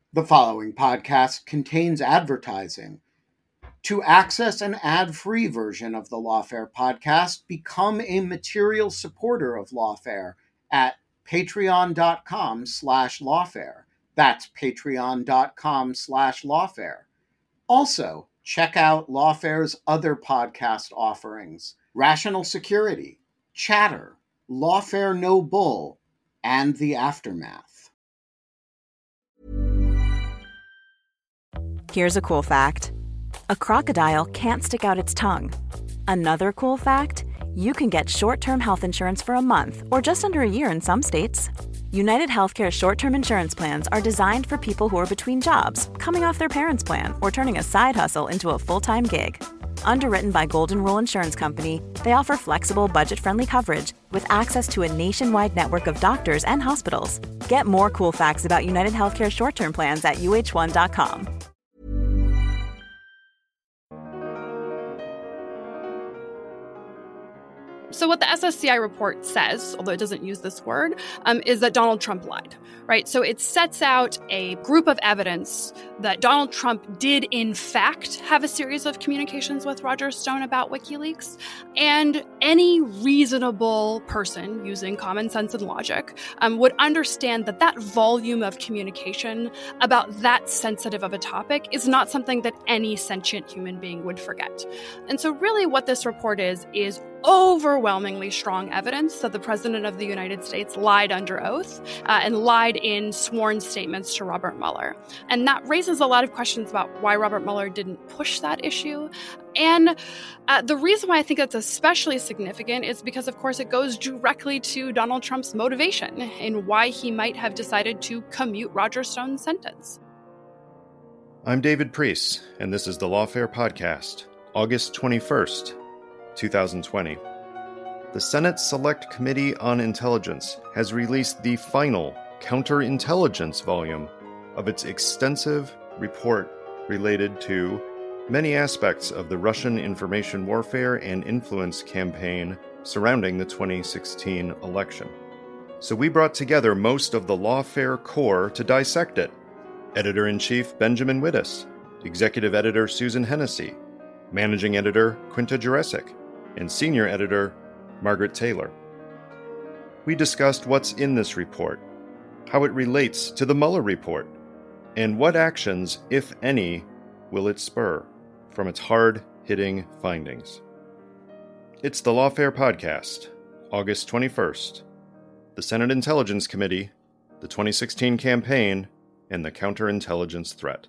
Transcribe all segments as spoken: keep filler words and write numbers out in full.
The following podcast contains advertising. To access an ad-free version of the Lawfare podcast, become a material supporter of Lawfare at patreon.com slash lawfare. That's patreon.com slash lawfare. Also, check out Lawfare's other podcast offerings: Rational Security, Chatter, Lawfare No Bull, and The Aftermath. Here's a cool fact. A crocodile can't stick out its tongue. Another cool fact, you can get short-term health insurance for a month or just under a year in some states. United Healthcare short-term insurance plans are designed for people who are between jobs, coming off their parents' plan, or turning a side hustle into a full-time gig. Underwritten by Golden Rule Insurance Company, they offer flexible, budget-friendly coverage with access to a nationwide network of doctors and hospitals. Get more cool facts about United Healthcare short-term plans at U H one dot com. So what the S S C I report says, although it doesn't use this word, um, is that Donald Trump lied, right? So it sets out a group of evidence that Donald Trump did, in fact, have a series of communications with Roger Stone about WikiLeaks. And any reasonable person using common sense and logic um, would understand that that volume of communication about that sensitive of a topic is not something that any sentient human being would forget. And so really what this report is, is overwhelmingly strong evidence that the President of the United States lied under oath uh, and lied in sworn statements to Robert Mueller. And that raises a lot of questions about why Robert Mueller didn't push that issue. And uh, the reason why I think that's especially significant is because, of course, it goes directly to Donald Trump's motivation in why he might have decided to commute Roger Stone's sentence. I'm David Priest, and this is the Lawfare Podcast, August twenty-first, twenty twenty. The Senate Select Committee on Intelligence has released the final counterintelligence volume of its extensive report related to many aspects of the Russian information warfare and influence campaign surrounding the twenty sixteen election. So we brought together most of the Lawfare core to dissect it. Editor-in-Chief Benjamin Wittes, Executive Editor Susan Hennessy, Managing Editor Quinta Jurecic, and Senior Editor Margaret Taylor. We discussed what's in this report, how it relates to the Mueller report, and what actions, if any, will it spur from its hard-hitting findings. It's the Lawfare Podcast, August twenty-first, the Senate Intelligence Committee, the twenty sixteen campaign, and the counterintelligence threat.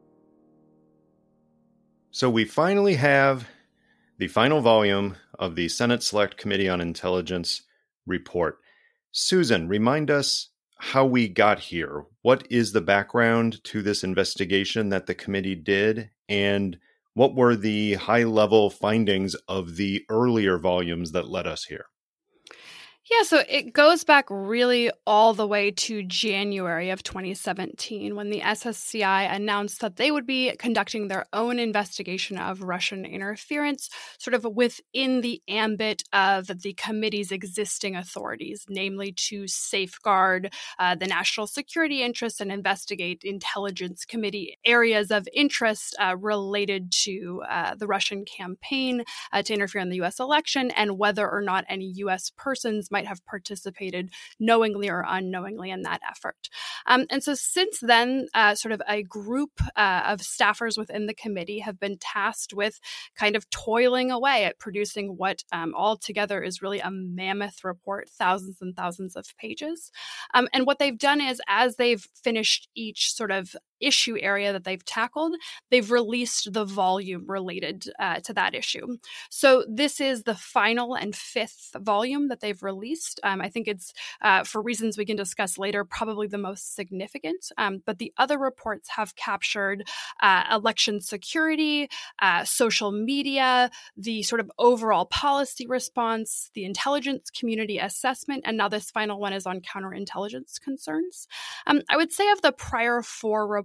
So we finally have the final volume of the Senate Select Committee on Intelligence report. Susan, remind us how we got here. What is the background to this investigation that the committee did, and what were the high-level findings of the earlier volumes that led us here? Yeah, so it goes back really all the way to January of twenty seventeen, when the S S C I announced that they would be conducting their own investigation of Russian interference, sort of within the ambit of the committee's existing authorities, namely to safeguard uh, the national security interests and investigate intelligence committee areas of interest uh, related to uh, the Russian campaign uh, to interfere in the U S election, and whether or not any U S persons might have participated knowingly or unknowingly in that effort. Um, and so since then, uh, sort of a group uh, of staffers within the committee have been tasked with kind of toiling away at producing what um, altogether is really a mammoth report, thousands and thousands of pages. Um, and what they've done is, as they've finished each sort of issue area that they've tackled, they've released the volume related uh, to that issue. So this is the final and fifth volume that they've released. Um, I think it's, uh, for reasons we can discuss later, probably the most significant. Um, but the other reports have captured uh, election security, uh, social media, the sort of overall policy response, the intelligence community assessment, and now this final one is on counterintelligence concerns. Um, I would say of the prior four reports,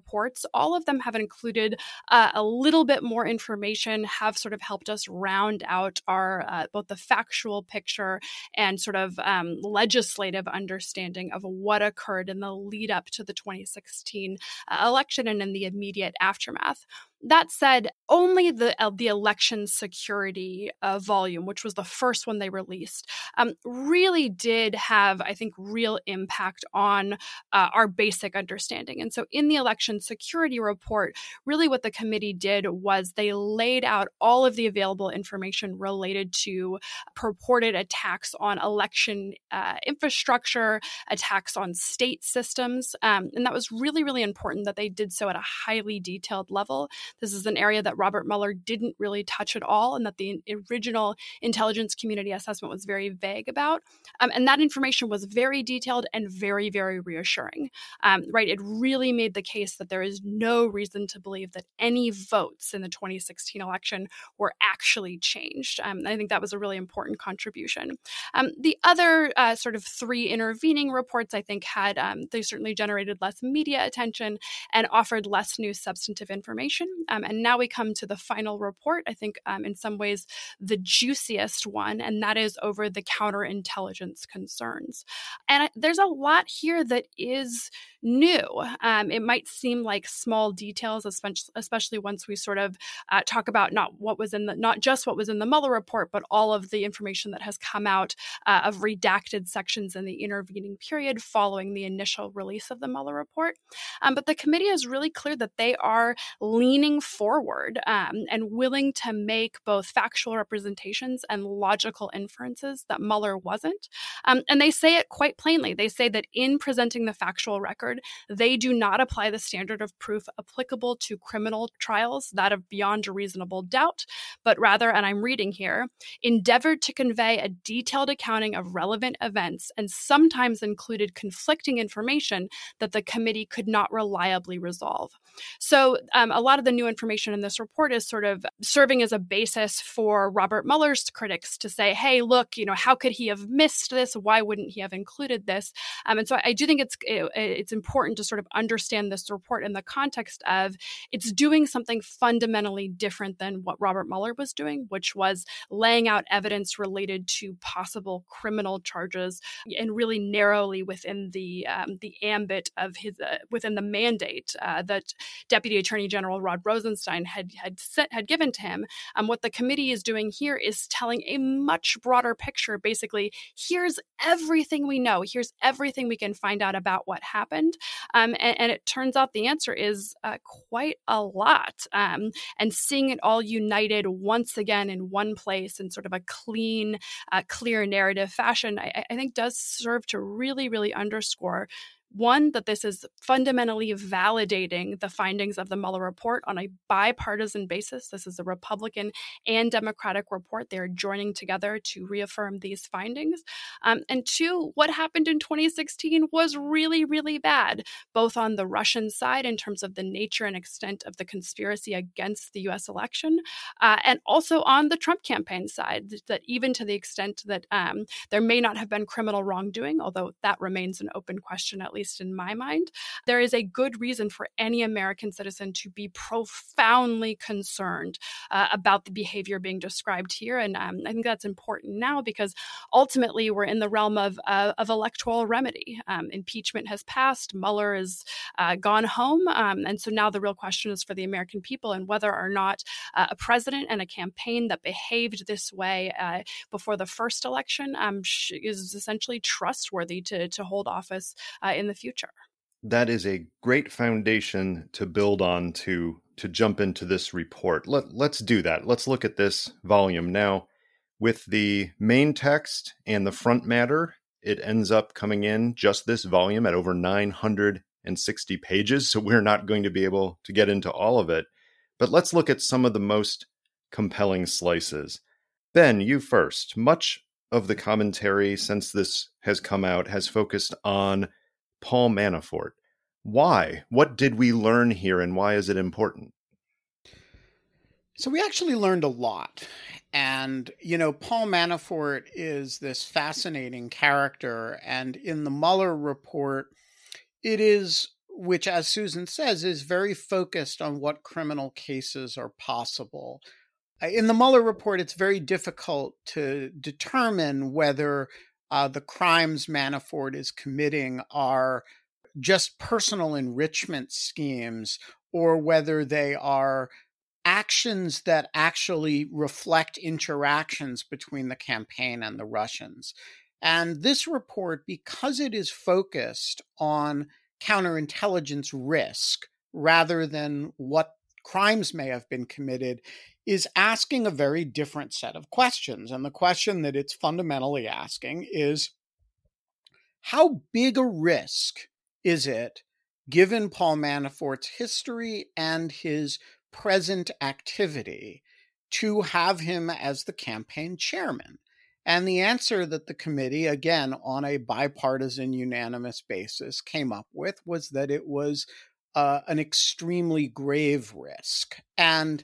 reports. All of them have included uh, a little bit more information, have sort of helped us round out our uh, both the factual picture and sort of um, legislative understanding of what occurred in the lead up to the twenty sixteen uh, election and in the immediate aftermath. That said, only the uh, the election security uh, volume, which was the first one they released, um, really did have, I think, real impact on uh, our basic understanding. And so in the election security report, really what the committee did was they laid out all of the available information related to purported attacks on election uh, infrastructure, attacks on state systems. Um, and that was really, really important that they did so at a highly detailed level. This is an area that Robert Mueller didn't really touch at all, and that the original intelligence community assessment was very vague about. Um, and that information was very detailed and very, very reassuring. Um, right? It really made the case that there is no reason to believe that any votes in the twenty sixteen election were actually changed. Um, I think that was a really important contribution. Um, the other uh, sort of three intervening reports, I think, had um, they certainly generated less media attention and offered less new substantive information. Um, and now we come to the final report, I think um, in some ways the juiciest one, and that is over the counterintelligence concerns. And I, there's a lot here that is new. Um, it might seem like small details, especially, especially once we sort of uh, talk about not what was in the, not just what was in the Mueller report, but all of the information that has come out uh, of redacted sections in the intervening period following the initial release of the Mueller report. Um, but the committee is really clear that they are leaning forward um, and willing to make both factual representations and logical inferences that Mueller wasn't. Um, and they say it quite plainly. They say that in presenting the factual record, they do not apply the standard of proof applicable to criminal trials, that of beyond a reasonable doubt, but rather, and I'm reading here, endeavored to convey a detailed accounting of relevant events and sometimes included conflicting information that the committee could not reliably resolve. So um, a lot of the new information in this report is sort of serving as a basis for Robert Mueller's critics to say, hey, look, you know, how could he have missed this? Why wouldn't he have included this? Um, and so I do think it's it, it's important to sort of understand this report in the context of it's doing something fundamentally different than what Robert Mueller was doing, which was laying out evidence related to possible criminal charges and really narrowly within the um, the ambit of his uh, within the mandate uh, that Deputy Attorney General Rod Rosenstein had had set, had given to him. Um, what the committee is doing here is telling a much broader picture. Basically, here's everything we know. Here's everything we can find out about what happened. Um, and, and it turns out the answer is uh, quite a lot. Um, and seeing it all united once again in one place in sort of a clean, uh, clear narrative fashion, I, I think does serve to really, really underscore one, that this is fundamentally validating the findings of the Mueller report on a bipartisan basis. This is a Republican and Democratic report. They're joining together to reaffirm these findings. Um, and two, what happened in twenty sixteen was really, really bad, both on the Russian side in terms of the nature and extent of the conspiracy against the U S election, uh, and also on the Trump campaign side, that even to the extent that um, there may not have been criminal wrongdoing, although that remains an open question, at least in my mind, there is a good reason for any American citizen to be profoundly concerned uh, about the behavior being described here. And um, I think that's important now because ultimately we're in the realm of, uh, of electoral remedy. Um, impeachment has passed. Mueller has uh, gone home. Um, and so now the real question is for the American people and whether or not uh, a president and a campaign that behaved this way uh, before the first election um, is essentially trustworthy to, to hold office uh, in the future. That is a great foundation to build on to to jump into this report. Let, let's do that. Let's look at this volume. Now, with the main text and the front matter, it ends up coming in just this volume at over nine hundred sixty pages, so we're not going to be able to get into all of it. But let's look at some of the most compelling slices. Ben, you first. Much of the commentary since this has come out has focused on Paul Manafort. Why? What did we learn here and why is it important? So we actually learned a lot. And, you know, Paul Manafort is this fascinating character. And in the Mueller report, it is which, as Susan says, is very focused on what criminal cases are possible. In the Mueller report, it's very difficult to determine whether uh, the crimes Manafort is committing are just personal enrichment schemes or whether they are actions that actually reflect interactions between the campaign and the Russians. And this report, because it is focused on counterintelligence risk rather than what crimes may have been committed, is asking a very different set of questions. And the question that it's fundamentally asking is, how big a risk is it, given Paul Manafort's history and his present activity, to have him as the campaign chairman? And the answer that the committee, again, on a bipartisan, unanimous basis, came up with was that it was uh, an extremely grave risk. And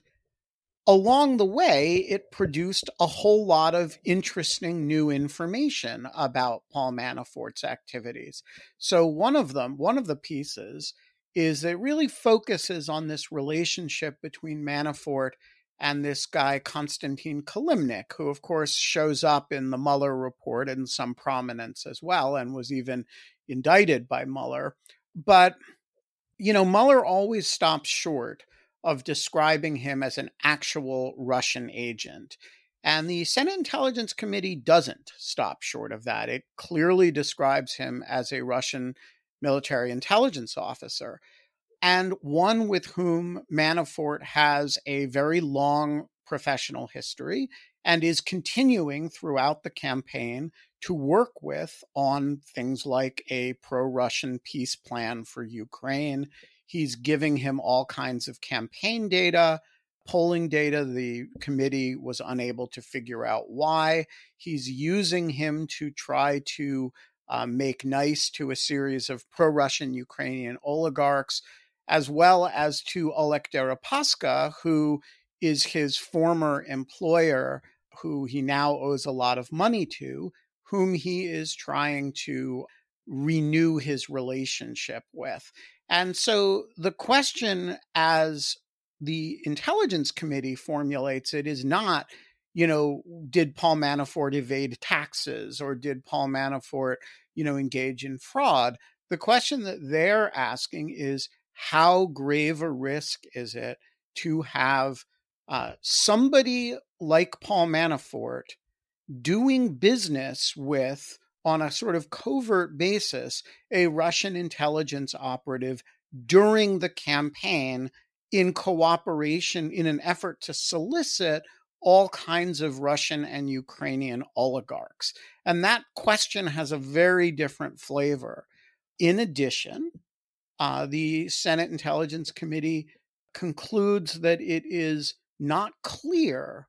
along the way, it produced a whole lot of interesting new information about Paul Manafort's activities. So one of them, one of the pieces, is that it really focuses on this relationship between Manafort and this guy, Konstantin Kilimnik, who, of course, shows up in the Mueller report in some prominence as well, and was even indicted by Mueller. But, you know, Mueller always stops short of describing him as an actual Russian agent. And the Senate Intelligence Committee doesn't stop short of that. It clearly describes him as a Russian military intelligence officer, and one with whom Manafort has a very long professional history and is continuing throughout the campaign to work with on things like a pro-Russian peace plan for Ukraine. He's giving him all kinds of campaign data, polling data. The committee was unable to figure out why. He's using him to try to uh, make nice to a series of pro-Russian Ukrainian oligarchs, as well as to Oleg Deripaska, who is his former employer, who he now owes a lot of money to, whom he is trying to renew his relationship with. And so the question, as the Intelligence Committee formulates it, is not, you know, did Paul Manafort evade taxes, or did Paul Manafort, you know, engage in fraud? The question that they're asking is, how grave a risk is it to have uh, somebody like Paul Manafort doing business with, on a sort of covert basis, a Russian intelligence operative during the campaign in cooperation, in an effort to solicit all kinds of Russian and Ukrainian oligarchs? And that question has a very different flavor. In addition, uh, the Senate Intelligence Committee concludes that it is not clear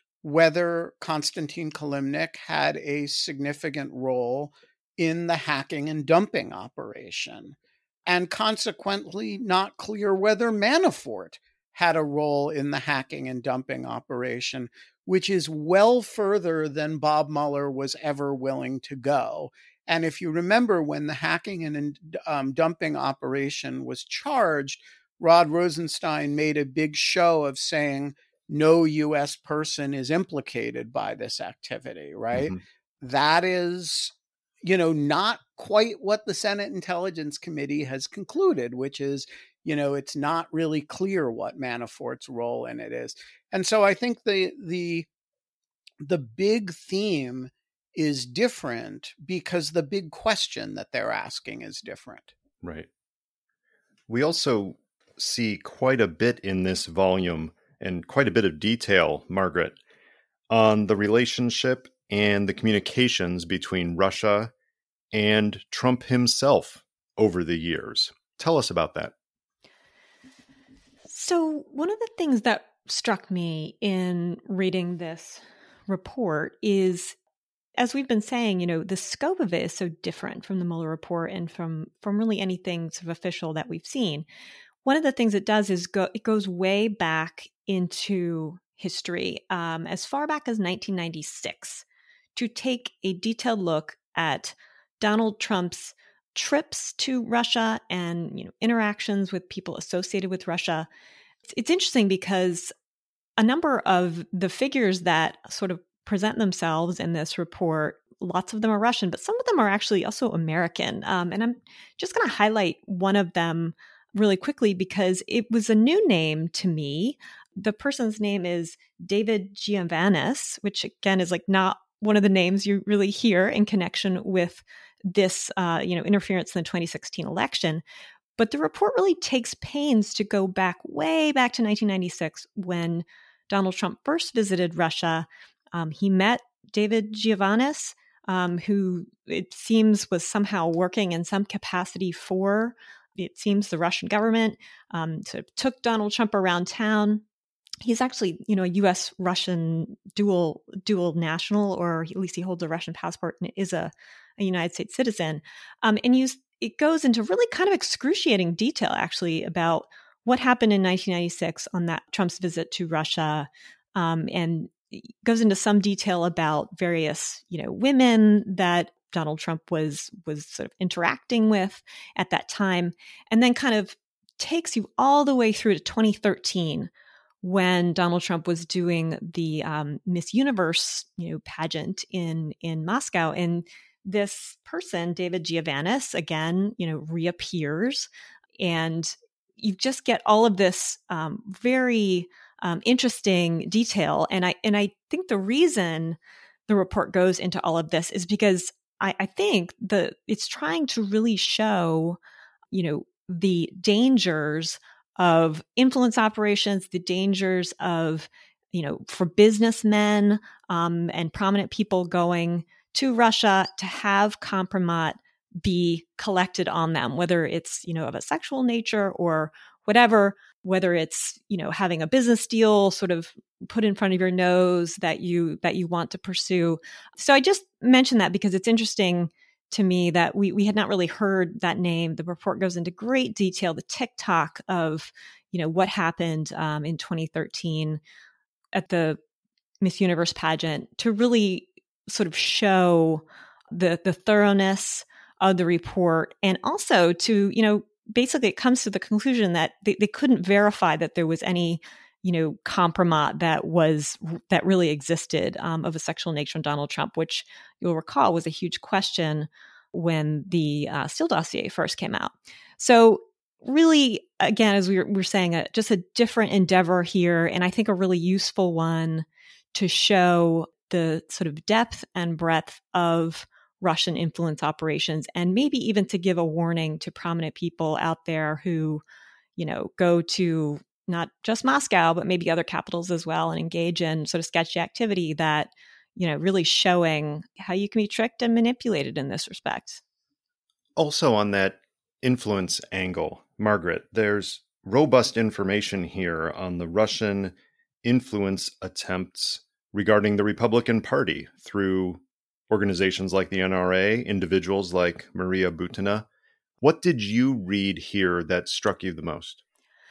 whether Konstantin Kilimnik had a significant role in the hacking and dumping operation, and consequently not clear whether Manafort had a role in the hacking and dumping operation, which is well further than Bob Mueller was ever willing to go. And if you remember, when the hacking and um, dumping operation was charged, Rod Rosenstein made a big show of saying no U S person is implicated by this activity, right? Mm-hmm. That is, you know, not quite what the Senate Intelligence Committee has concluded, which is, you know, it's not really clear what Manafort's role in it is. And so I think the the the big theme is different because the big question that they're asking is different. Right. We also see quite a bit in this volume, and quite a bit of detail, Margaret, on the relationship and the communications between Russia and Trump himself over the years. Tell us about that. So one of the things that struck me in reading this report is, as we've been saying, you know, the scope of it is so different from the Mueller report and from, from really anything sort of official that we've seen. One of the things it does is go, it goes way back into history, um, as far back as nineteen ninety-six, to take a detailed look at Donald Trump's trips to Russia and, you know, interactions with people associated with Russia. It's, it's interesting because a number of the figures that sort of present themselves in this report, lots of them are Russian, but some of them are actually also American. Um, and I'm just going to highlight one of them really quickly because it was a new name to me. The person's name is David Giovanis, which again is like not one of the names you really hear in connection with this, uh, you know, interference in the twenty sixteen election. But the report really takes pains to go back way back to nineteen ninety-six when Donald Trump first visited Russia. Um, he met David Giovanis, um, who it seems was somehow working in some capacity for, it seems, the Russian government, um, sort of took Donald Trump around town. He's actually, you know, a U S Russian dual dual national, or at least he holds a Russian passport and is a, a United States citizen. Um, and you, it goes into really kind of excruciating detail, actually, about what happened in nineteen ninety-six on that Trump's visit to Russia, um, and goes into some detail about various, you know, women that Donald Trump was was sort of interacting with at that time, and then kind of takes you all the way through to twenty thirteen. When Donald Trump was doing the um, Miss Universe, you know, pageant in in Moscow, and this person, David Giovanis, again, you know, reappears, and you just get all of this um, very um, interesting detail. And I and I think the reason the report goes into all of this is because I, I think the it's trying to really show, you know, the dangers of influence operations, the dangers of, you know, for businessmen um, and prominent people going to Russia to have compromat be collected on them, whether it's, you know, of a sexual nature or whatever, whether it's, you know, having a business deal sort of put in front of your nose that you that you want to pursue. So I just mentioned that because it's interesting to me that we we had not really heard that name. The report goes into great detail, the tick-tock of, you know, what happened um, in twenty thirteen at the Miss Universe pageant to really sort of show the the thoroughness of the report, and also to, you know, basically it comes to the conclusion that they, they couldn't verify that there was any, you know, compromat that was that really existed um, of a sexual nature in Donald Trump, which you'll recall was a huge question when the uh, Steele dossier first came out. So really, again, as we were, we were saying, uh, just a different endeavor here, and I think a really useful one to show the sort of depth and breadth of Russian influence operations, and maybe even to give a warning to prominent people out there who, you know, go to not just Moscow, but maybe other capitals as well, and engage in sort of sketchy activity that, you know, really showing how you can be tricked and manipulated in this respect. Also on that influence angle, Margaret, there's robust information here on the Russian influence attempts regarding the Republican Party through organizations like the N R A, individuals like Maria Butina. What did you read here that struck you the most?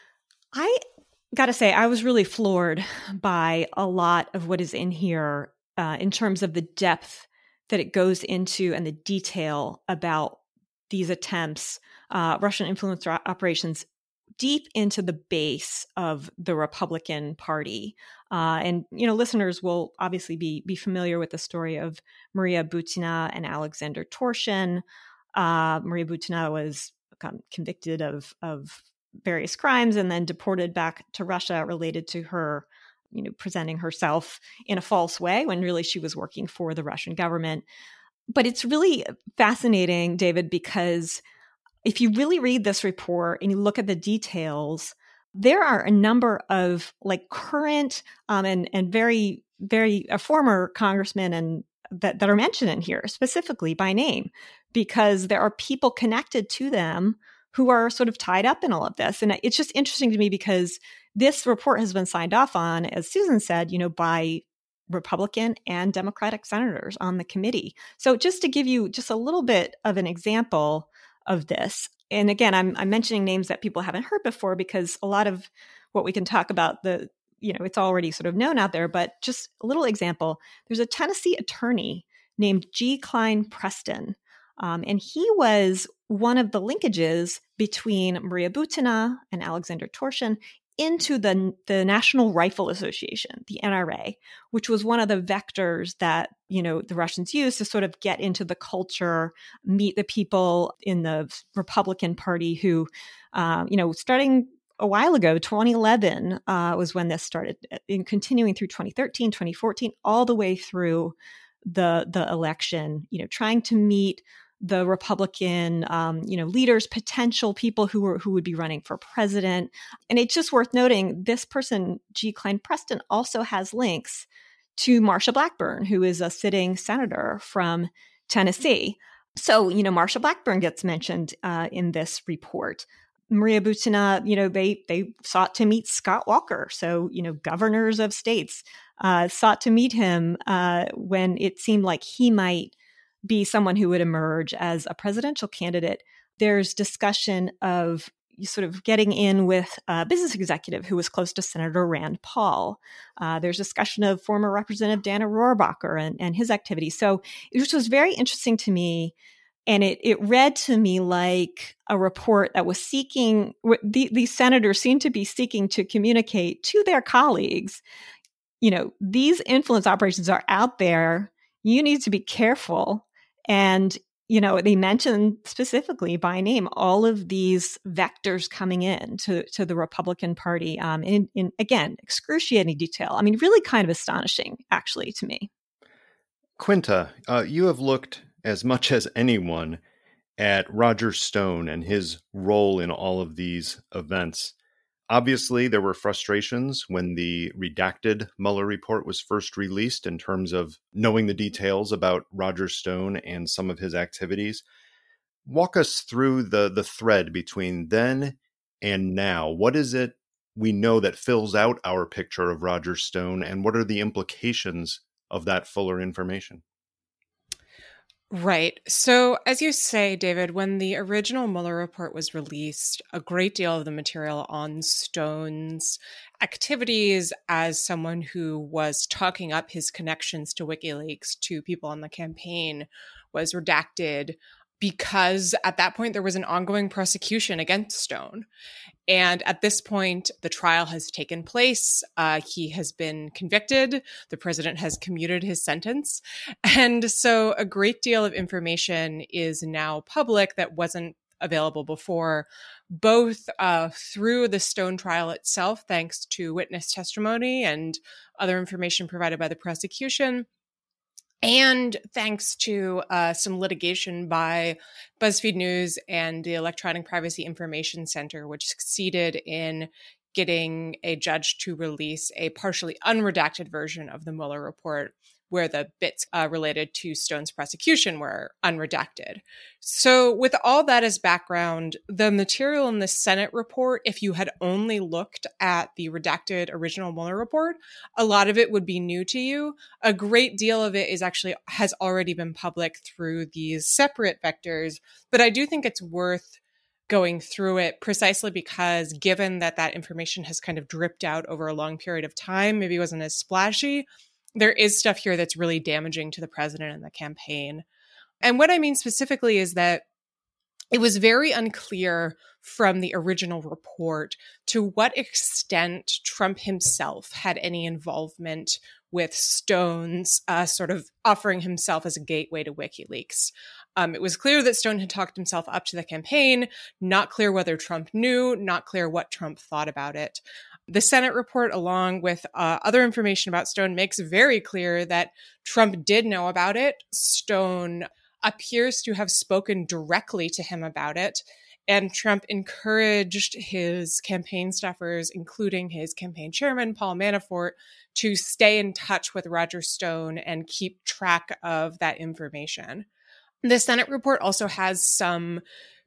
I got to say, I was really floored by a lot of what is in here uh, in terms of the depth that it goes into and the detail about these attempts, uh, Russian influence operations, deep into the base of the Republican Party. Uh, and, you know, listeners will obviously be be familiar with the story of Maria Butina and Alexander Torshin. Uh, Maria Butina was convicted of of various crimes and then deported back to Russia related to her, you know, presenting herself in a false way when really she was working for the Russian government. But it's really fascinating, David, because if you really read this report and you look at the details, there are a number of like current um, and and very very uh, former congressmen and that that are mentioned in here specifically by name, because there are people connected to them who are sort of tied up in all of this. And it's just interesting to me because this report has been signed off on, as Susan said, you know, by Republican and Democratic senators on the committee. So just to give you just a little bit of an example of this, and again, I'm, I'm mentioning names that people haven't heard before because a lot of what we can talk about, the you know, it's already sort of known out there, but just a little example. There's a Tennessee attorney named G. Klein Preston, um, and he was one of the linkages between Maria Butina and Alexander Torshin into the, the National Rifle Association, the N R A, which was one of the vectors that, you know, the Russians used to sort of get into the culture, meet the people in the Republican Party who, uh, you know, starting a while ago, twenty eleven uh, was when this started, in continuing through twenty thirteen, twenty fourteen, all the way through the the election, you know, trying to meet the Republican, um, you know, leaders, potential people who were who would be running for president. And it's just worth noting, this person, G. Klein Preston, also has links to Marsha Blackburn, who is a sitting senator from Tennessee. So, you know, Marsha Blackburn gets mentioned uh, in this report. Maria Butina, you know, they they sought to meet Scott Walker. So, you know, governors of states uh, sought to meet him uh, when it seemed like he might be someone who would emerge as a presidential candidate. There's discussion of sort of getting in with a business executive who was close to Senator Rand Paul. Uh, there's discussion of former Representative Dana Rohrabacher and, and his activities. So it was very interesting to me. And it, it read to me like a report that was seeking, the, these senators seemed to be seeking to communicate to their colleagues, you know, these influence operations are out there. You need to be careful. And, you know, they mentioned specifically by name all of these vectors coming in to, to the Republican Party um, in, in, again, excruciating detail. I mean, really kind of astonishing, actually, to me. Quinta, uh, you have looked as much as anyone at Roger Stone and his role in all of these events. Obviously, there were frustrations when the redacted Mueller report was first released in terms of knowing the details about Roger Stone and some of his activities. Walk us through the, the thread between then and now. What is it we know that fills out our picture of Roger Stone, and what are the implications of that fuller information? Right. So, as you say, David, when the original Mueller report was released, a great deal of the material on Stone's activities as someone who was talking up his connections to WikiLeaks to people on the campaign was redacted, because at that point there was an ongoing prosecution against Stone. And at this point, the trial has taken place. Uh, he has been convicted. The president has commuted his sentence. And so a great deal of information is now public that wasn't available before, both uh, through the Stone trial itself, thanks to witness testimony and other information provided by the prosecution, and thanks to uh, some litigation by BuzzFeed News and the Electronic Privacy Information Center, which succeeded in getting a judge to release a partially unredacted version of the Mueller report, where the bits uh, related to Stone's prosecution were unredacted. So with all that as background, the material in the Senate report, if you had only looked at the redacted original Mueller report, a lot of it would be new to you. A great deal of it is actually has already been public through these separate vectors, but I do think it's worth going through it precisely because, given that that information has kind of dripped out over a long period of time, maybe it wasn't as splashy, there is stuff here that's really damaging to the president and the campaign. And what I mean specifically is that it was very unclear from the original report to what extent Trump himself had any involvement with Stone's uh, sort of offering himself as a gateway to WikiLeaks. Um, it was clear that Stone had talked himself up to the campaign, not clear whether Trump knew, not clear what Trump thought about it. The Senate report, along with uh, other information about Stone, makes very clear that Trump did know about it. Stone appears to have spoken directly to him about it, and Trump encouraged his campaign staffers, including his campaign chairman, Paul Manafort, to stay in touch with Roger Stone and keep track of that information. The Senate report also has some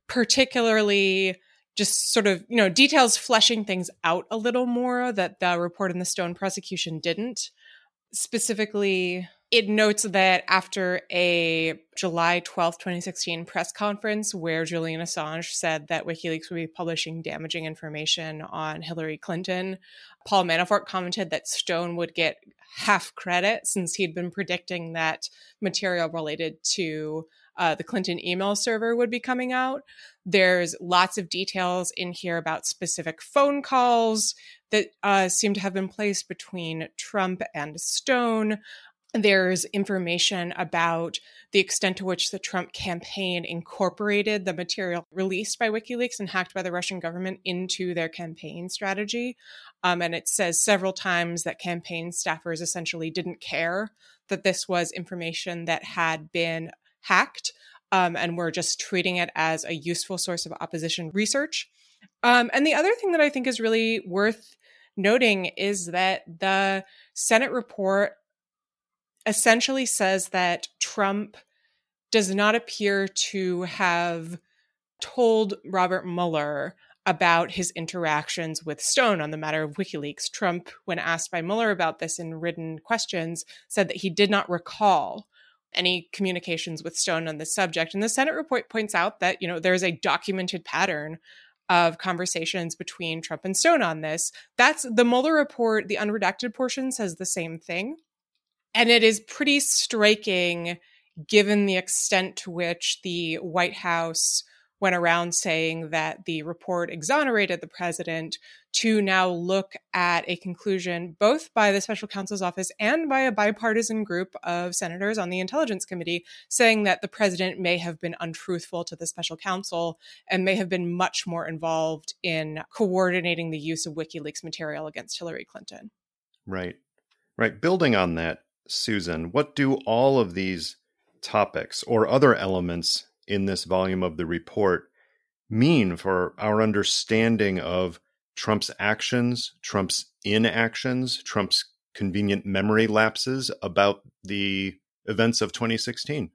particularly just sort of, you know, details fleshing things out a little more that the report in the Stone prosecution didn't. Specifically, it notes that after a July twelfth, twenty sixteen press conference where Julian Assange said that WikiLeaks would be publishing damaging information on Hillary Clinton, Paul Manafort commented that Stone would get half credit since he'd been predicting that material related to uh, the Clinton email server would be coming out. There's lots of details in here about specific phone calls that uh, seem to have been placed between Trump and Stone. There's information about the extent to which the Trump campaign incorporated the material released by WikiLeaks and hacked by the Russian government into their campaign strategy. Um, and it says several times that campaign staffers essentially didn't care that this was information that had been hacked um, and were just treating it as a useful source of opposition research. Um, and the other thing that I think is really worth noting is that the Senate report essentially says that Trump does not appear to have told Robert Mueller about his interactions with Stone on the matter of WikiLeaks. Trump, when asked by Mueller about this in written questions, said that he did not recall any communications with Stone on this subject. And the Senate report points out that, you know, there is a documented pattern of conversations between Trump and Stone on this. That's the Mueller report. The unredacted portion says the same thing. And it is pretty striking, given the extent to which the White House went around saying that the report exonerated the president, to now look at a conclusion both by the special counsel's office and by a bipartisan group of senators on the Intelligence Committee saying that the president may have been untruthful to the special counsel and may have been much more involved in coordinating the use of WikiLeaks material against Hillary Clinton. Right. Right. Building on that, Susan, what do all of these topics or other elements in this volume of the report mean for our understanding of Trump's actions, Trump's inactions, Trump's convenient memory lapses about the events of twenty sixteen?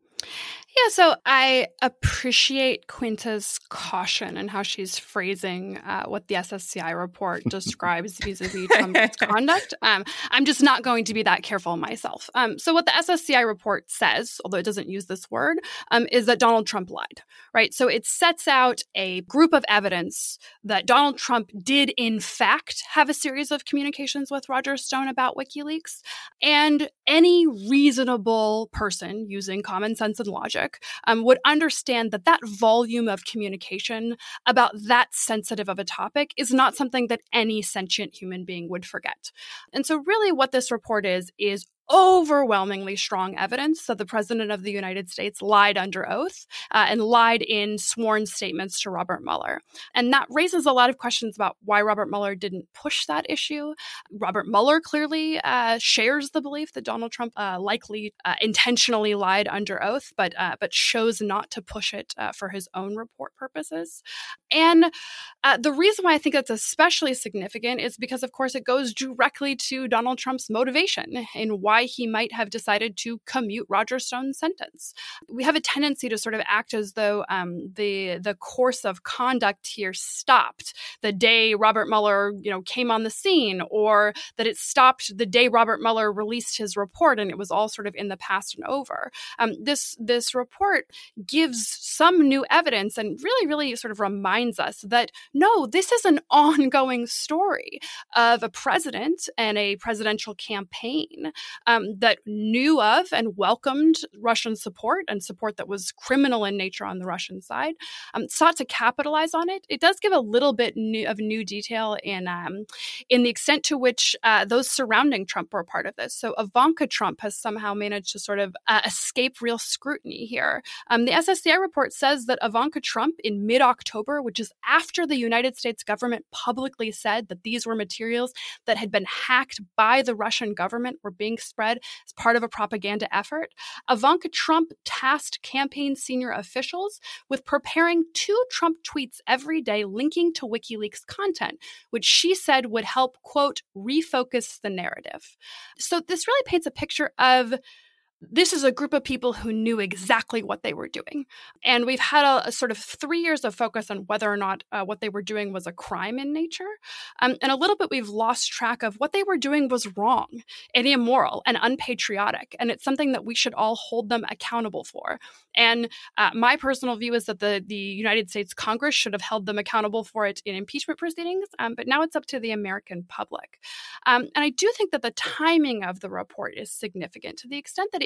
Yeah, so I appreciate Quinta's caution and how she's phrasing uh, what the S S C I report describes vis-a-vis Trump's conduct. Um, I'm just not going to be that careful myself. Um, so what the S S C I report says, although it doesn't use this word, um, is that Donald Trump lied, right? So it sets out a group of evidence that Donald Trump did in fact have a series of communications with Roger Stone about WikiLeaks, and any reasonable person using common sense and logic Um, would understand that that volume of communication about that sensitive of a topic is not something that any sentient human being would forget. And so really what this report is, is overwhelmingly strong evidence that the President of the United States lied under oath uh, and lied in sworn statements to Robert Mueller. And that raises a lot of questions about why Robert Mueller didn't push that issue. Robert Mueller clearly uh, shares the belief that Donald Trump uh, likely uh, intentionally lied under oath, but uh, but chose not to push it uh, for his own report purposes. And uh, the reason why I think that's especially significant is because, of course, it goes directly to Donald Trump's motivation in why he might have decided to commute Roger Stone's sentence. We have a tendency to sort of act as though um, the the course of conduct here stopped the day Robert Mueller, you know, came on the scene, or that it stopped the day Robert Mueller released his report and it was all sort of in the past and over. Um, this this report gives some new evidence and really, really sort of reminds us that no, this is an ongoing story of a president and a presidential campaign Um, that knew of and welcomed Russian support, and support that was criminal in nature on the Russian side, um, sought to capitalize on it. It does give a little bit new, of new detail in um, in the extent to which uh, those surrounding Trump were part of this. So Ivanka Trump has somehow managed to sort of uh, escape real scrutiny here. Um, the S S C I report says that Ivanka Trump in mid-October, which is after the United States government publicly said that these were materials that had been hacked by the Russian government, were being spread as part of a propaganda effort, Ivanka Trump tasked campaign senior officials with preparing two Trump tweets every day linking to WikiLeaks content, which she said would help, quote, refocus the narrative. So this really paints a picture of this is a group of people who knew exactly what they were doing. And we've had a, a sort of three years of focus on whether or not uh, what they were doing was a crime in nature. Um, and a little bit we've lost track of what they were doing was wrong and immoral and unpatriotic. And it's something that we should all hold them accountable for. And uh, my personal view is that the, the United States Congress should have held them accountable for it in impeachment proceedings. Um, but now it's up to the American public. Um, and I do think that the timing of the report is significant to the extent that it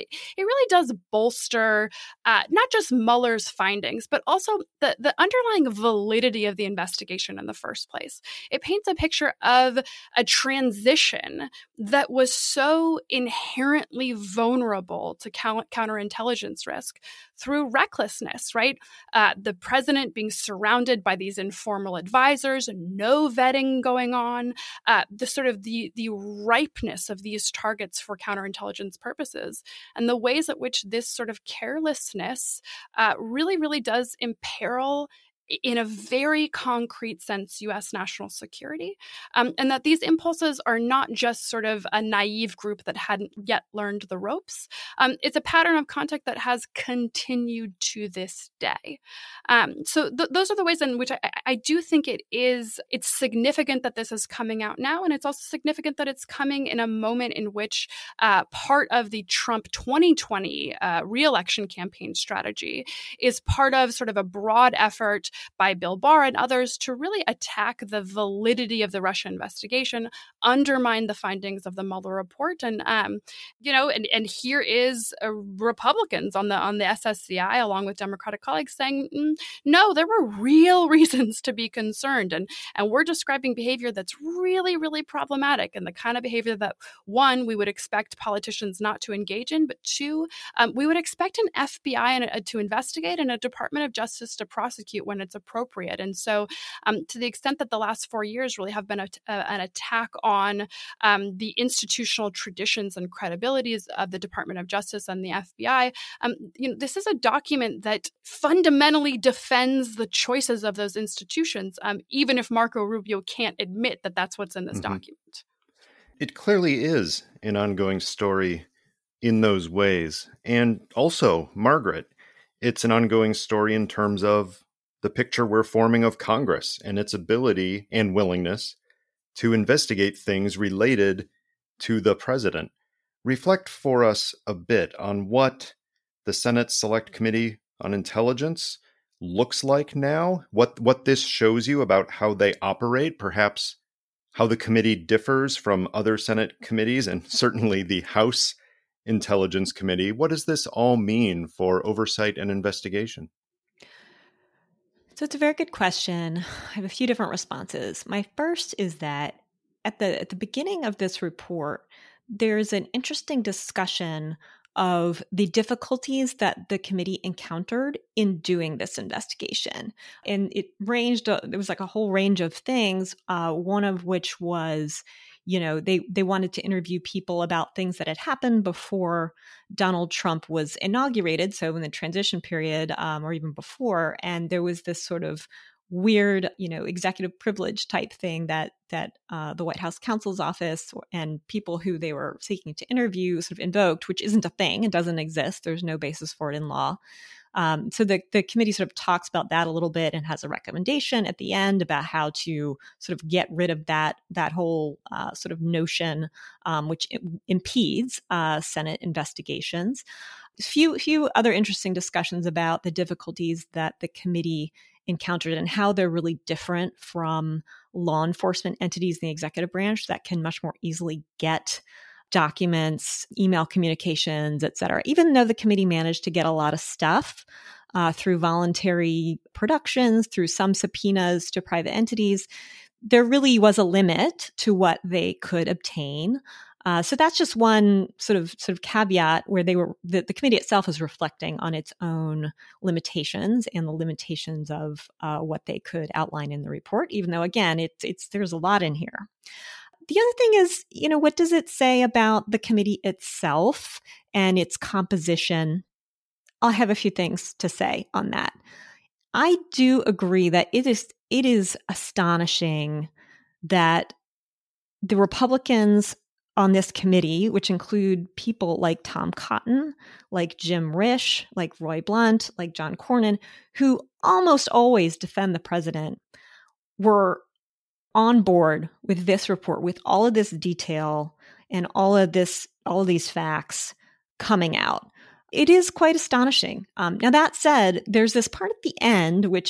it, it really does bolster uh, not just Mueller's findings, but also the, the underlying validity of the investigation in the first place. It paints a picture of a transition that was so inherently vulnerable to count- counterintelligence risk through recklessness, right? Uh, the president being surrounded by these informal advisors, no vetting going on, uh, the sort of the, the ripeness of these targets for counterintelligence purposes, and the ways at which this sort of carelessness uh, really, really does imperil in a very concrete sense, U S national security, um, and that these impulses are not just sort of a naive group that hadn't yet learned the ropes. Um, it's a pattern of conduct that has continued to this day. Um, so th- those are the ways in which I, I do think it is, it's significant that this is coming out now, and it's also significant that it's coming in a moment in which uh, part of the Trump twenty twenty uh, re-election campaign strategy is part of sort of a broad effort by Bill Barr and others to really attack the validity of the Russia investigation, undermine the findings of the Mueller report, and um, you know, and, and here is uh, Republicans on the on the S S C I, along with Democratic colleagues, saying mm, no, there were real reasons to be concerned, and and we're describing behavior that's really, really problematic, and the kind of behavior that one we would expect politicians not to engage in, but two, um, we would expect an F B I and a, to investigate and a Department of Justice to prosecute when it's appropriate. And so um, to the extent that the last four years really have been a, a, an attack on um, the institutional traditions and credibilities of the Department of Justice and the F B I, um, you know, this is a document that fundamentally defends the choices of those institutions, um, even if Marco Rubio can't admit that that's what's in this mm-hmm. document. It clearly is an ongoing story in those ways. And also, Margaret, it's an ongoing story in terms of the picture we're forming of Congress and its ability and willingness to investigate things related to the president. Reflect for us a bit on what the Senate Select Committee on Intelligence looks like now, what, what this shows you about how they operate, perhaps how the committee differs from other Senate committees and certainly the House Intelligence Committee. What does this all mean for oversight and investigation? So it's a very good question. I have a few different responses. My first is that at the at the beginning of this report, there's an interesting discussion of the difficulties that the committee encountered in doing this investigation. And it ranged, uh, there was like a whole range of things, uh, one of which was, you know, they, they wanted to interview people about things that had happened before Donald Trump was inaugurated, so in the transition period um, or even before. And there was this sort of weird, you know, executive privilege type thing that that uh, the White House counsel's office and people who they were seeking to interview sort of invoked, which isn't a thing. It doesn't exist. There's no basis for it in law. Um, so the, the committee sort of talks about that a little bit and has a recommendation at the end about how to sort of get rid of that that whole uh, sort of notion, um, which impedes uh, Senate investigations. A few, few other interesting discussions about the difficulties that the committee encountered and how they're really different from law enforcement entities in the executive branch that can much more easily get documents, email communications, et cetera. Even though the committee managed to get a lot of stuff uh, through voluntary productions, through some subpoenas to private entities, there really was a limit to what they could obtain. Uh, so that's just one sort of sort of caveat where they were the, the committee itself is reflecting on its own limitations and the limitations of uh, what they could outline in the report. Even though, again, it's it's there's a lot in here. The other thing is, you know, what does it say about the committee itself and its composition? I'll have a few things to say on that. I do agree that it is it is astonishing that the Republicans on this committee, which include people like Tom Cotton, like Jim Risch, like Roy Blunt, like John Cornyn, who almost always defend the president, were on board with this report, with all of this detail and all of this, all of these facts coming out. It is quite astonishing. Um, now, that said, there's this part at the end, which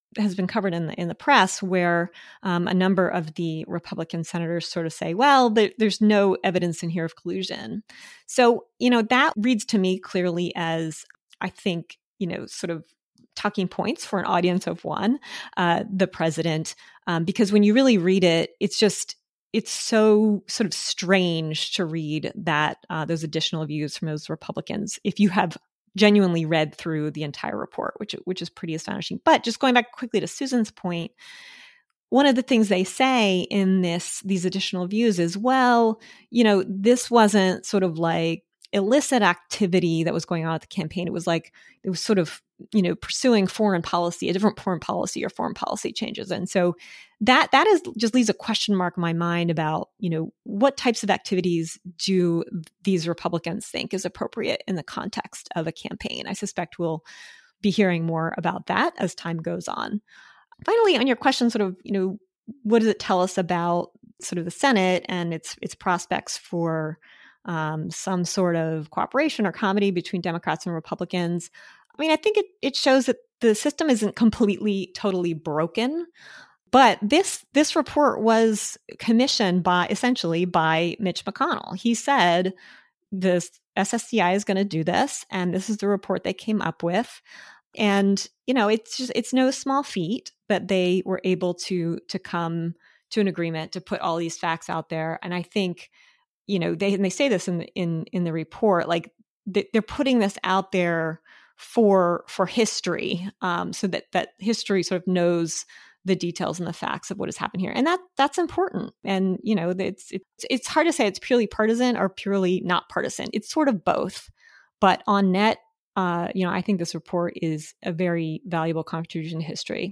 has been covered in the in the press, where um, a number of the Republican senators sort of say, well, there, there's no evidence in here of collusion. So, you know, that reads to me clearly as, I think, you know, sort of talking points for an audience of one, uh, the president, um, because when you really read it, it's just, it's so sort of strange to read that uh, those additional views from those Republicans, if you have genuinely read through the entire report, which which is pretty astonishing. But just going back quickly to Susan's point, one of the things they say in this these additional views is, well, you know, this wasn't sort of like illicit activity that was going on at the campaign. It was like, it was sort of, you know, pursuing foreign policy, a different foreign policy or foreign policy changes. And so that that is just leaves a question mark in my mind about, you know, what types of activities do these Republicans think is appropriate in the context of a campaign? I suspect we'll be hearing more about that as time goes on. Finally, on your question, sort of, you know, what does it tell us about sort of the Senate and its its prospects for um, some sort of cooperation or comedy between Democrats and Republicans? I mean, I think it it shows that the system isn't completely, totally broken. But this this report was commissioned by essentially by Mitch McConnell. He said this S S C I is going to do this, and this is the report they came up with. And you know, it's just it's no small feat that they were able to to come to an agreement to put all these facts out there. And I think, you know, they and they say this in the, in in the report, like they, they're putting this out there for for history, um, so that that history sort of knows the details and the facts of what has happened here. And that that's important. And, you know, it's, it's, it's hard to say it's purely partisan or purely not partisan. It's sort of both. But on net, uh, you know, I think this report is a very valuable contribution to history.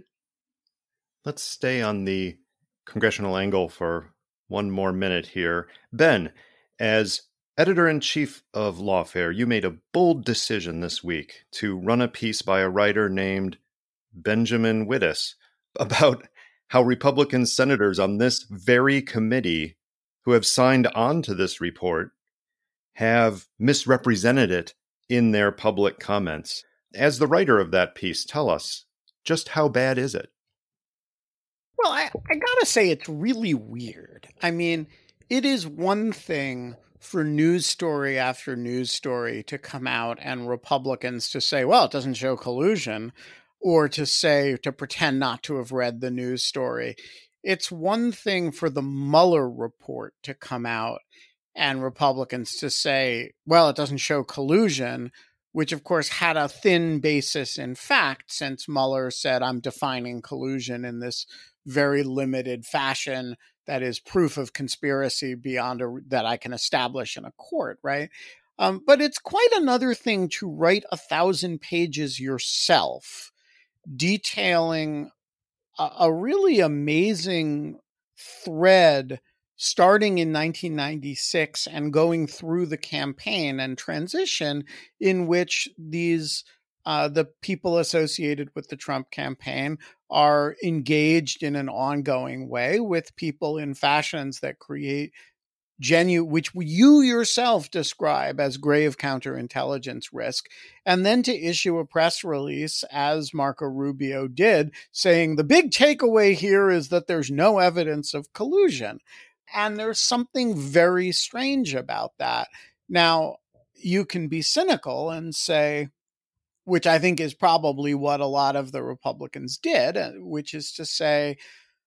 Let's stay on the congressional angle for one more minute here. Ben, as editor-in-chief of Lawfare, you made a bold decision this week to run a piece by a writer named Benjamin Wittes about how Republican senators on this very committee who have signed on to this report have misrepresented it in their public comments. As the writer of that piece, tell us, just how bad is it? Well, I, I gotta say it's really weird. I mean, it is one thing for news story after news story to come out and Republicans to say, well, it doesn't show collusion, or to say, to pretend not to have read the news story. It's one thing for the Mueller report to come out and Republicans to say, well, it doesn't show collusion, which of course had a thin basis in fact, since Mueller said, I'm defining collusion in this very limited fashion that is proof of conspiracy beyond a, that I can establish in a court, right? Um, but it's quite another thing to write a thousand pages yourself, detailing a, a really amazing thread starting in nineteen ninety-six and going through the campaign and transition, in which these uh, the people associated with the Trump campaign are engaged in an ongoing way with people in fashions that create genuine, which you yourself describe as grave counterintelligence risk, and then to issue a press release, as Marco Rubio did, saying the big takeaway here is that there's no evidence of collusion. And there's something very strange about that. Now, you can be cynical and say, which I think is probably what a lot of the Republicans did, which is to say,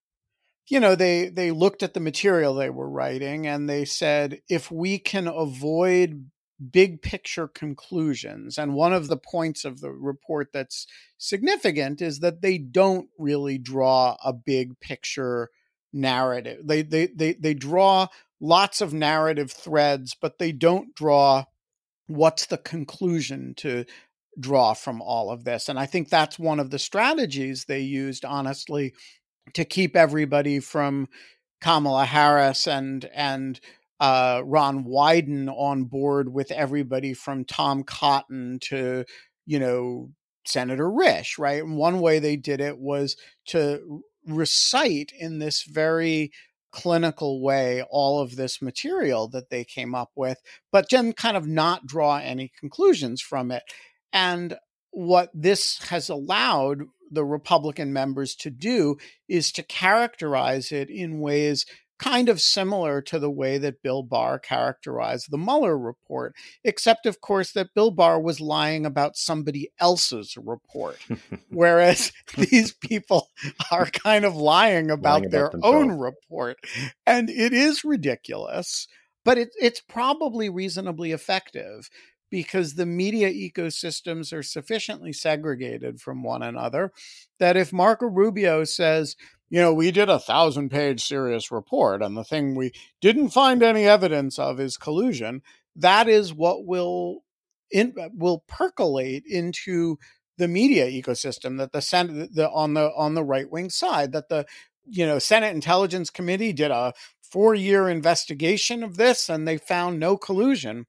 you know, they, they looked at the material they were writing and they said, if we can avoid big picture conclusions, and one of the points of the report that's significant is that they don't really draw a big picture narrative. They, they, they, they draw lots of narrative threads, but they don't draw what's the conclusion to draw from all of this. And I think that's one of the strategies they used, honestly, to keep everybody from Kamala Harris and and uh, Ron Wyden on board with everybody from Tom Cotton to, you know, Senator Risch, right? And one way they did it was to recite in this very clinical way all of this material that they came up with, but then kind of not draw any conclusions from it. And what this has allowed the Republican members to do is to characterize it in ways kind of similar to the way that Bill Barr characterized the Mueller report, except, of course, that Bill Barr was lying about somebody else's report, whereas these people are kind of lying about, lying about their themselves. Own report. And it is ridiculous, but it, it's probably reasonably effective because the media ecosystems are sufficiently segregated from one another that if Marco Rubio says, you know, we did a thousand page serious report and the thing we didn't find any evidence of is collusion, that is what will in, will percolate into the media ecosystem that the Senate the, on the on the right wing side, that the you know Senate Intelligence Committee did a four year investigation of this and they found no collusion,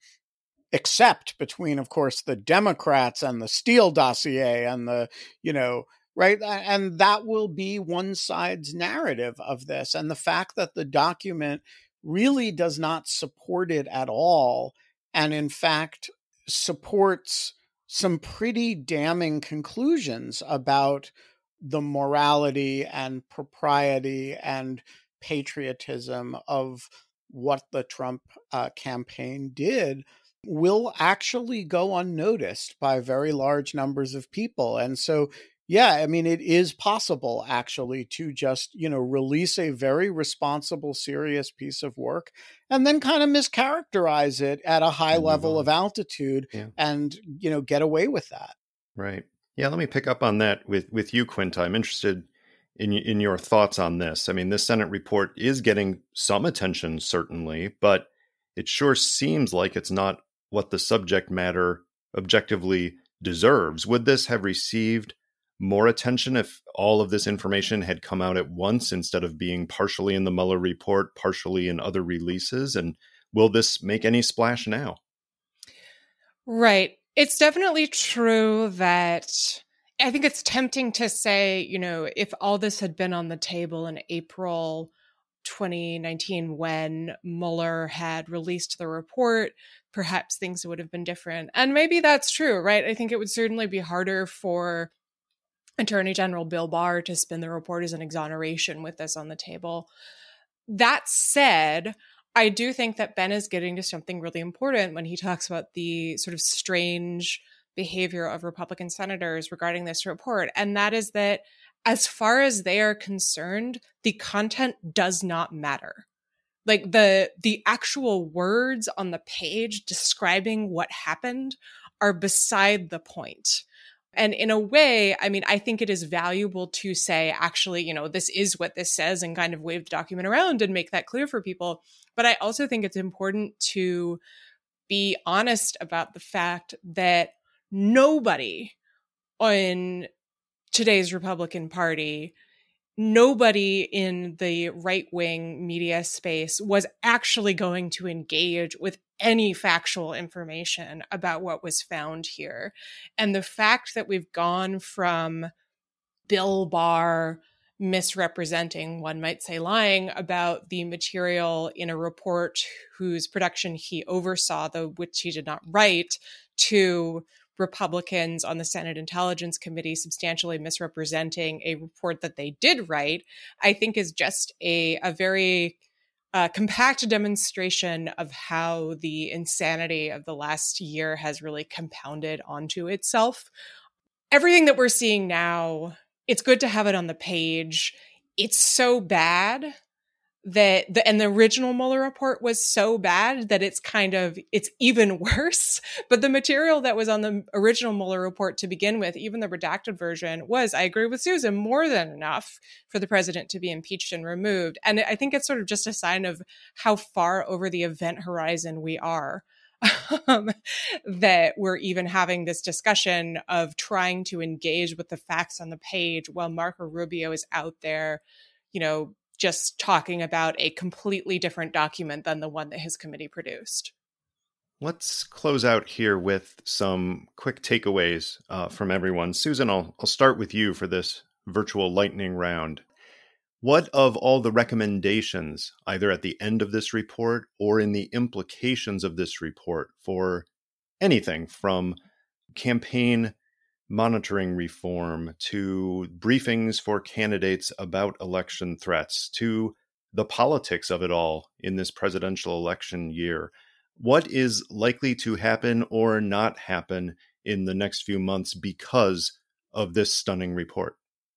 except between, of course, the Democrats and the Steele dossier and the you know. Right. And that will be one side's narrative of this. And the fact that the document really does not support it at all, and in fact supports some pretty damning conclusions about the morality and propriety and patriotism of what the Trump uh, campaign did, will actually go unnoticed by very large numbers of people. And so yeah, I mean, it is possible actually to just, you know, release a very responsible, serious piece of work and then kind of mischaracterize it at a high level of altitude yeah. and, you know, get away with that. Right. Yeah. Let me pick up on that with, with you, Quinta. I'm interested in, in your thoughts on this. I mean, this Senate report is getting some attention, certainly, but it sure seems like it's not what the subject matter objectively deserves. Would this have received more attention if all of this information had come out at once instead of being partially in the Mueller report, partially in other releases? And will this make any splash now? Right. It's definitely true that I think it's tempting to say, you know, if all this had been on the table in April twenty nineteen when Mueller had released the report, perhaps things would have been different. And maybe that's true, right? I think it would certainly be harder for Attorney General Bill Barr to spin the report as an exoneration with this on the table. That said, I do think that Ben is getting to something really important when he talks about the sort of strange behavior of Republican senators regarding this report. And that is that as far as they are concerned, the content does not matter. Like the, the actual words on the page describing what happened are beside the point. And in a way, I mean, I think it is valuable to say, actually, you know, this is what this says and kind of wave the document around and make that clear for people. But I also think it's important to be honest about the fact that nobody in today's Republican Party, nobody in the right-wing media space was actually going to engage with any factual information about what was found here. And the fact that we've gone from Bill Barr misrepresenting, one might say lying, about the material in a report whose production he oversaw, though which he did not write, to Republicans on the Senate Intelligence Committee substantially misrepresenting a report that they did write, I think is just a, a very uh, compact demonstration of how the insanity of the last year has really compounded onto itself. Everything that we're seeing now, it's good to have it on the page. It's so bad that the, and the original Mueller report was so bad that it's kind of, it's even worse. But the material that was on the original Mueller report to begin with, even the redacted version, was, I agree with Susan, more than enough for the president to be impeached and removed. And I think it's sort of just a sign of how far over the event horizon we are. Um, that we're even having this discussion of trying to engage with the facts on the page while Marco Rubio is out there, you know, just talking about a completely different document than the one that his committee produced. Let's close out here with some quick takeaways uh, from everyone. Susan, I'll, I'll start with you for this virtual lightning round. What of all the recommendations, either at the end of this report or in the implications of this report for anything from campaign monitoring reform to briefings for candidates about election threats to the politics of it all in this presidential election year. What is likely to happen or not happen in the next few months because of this stunning report?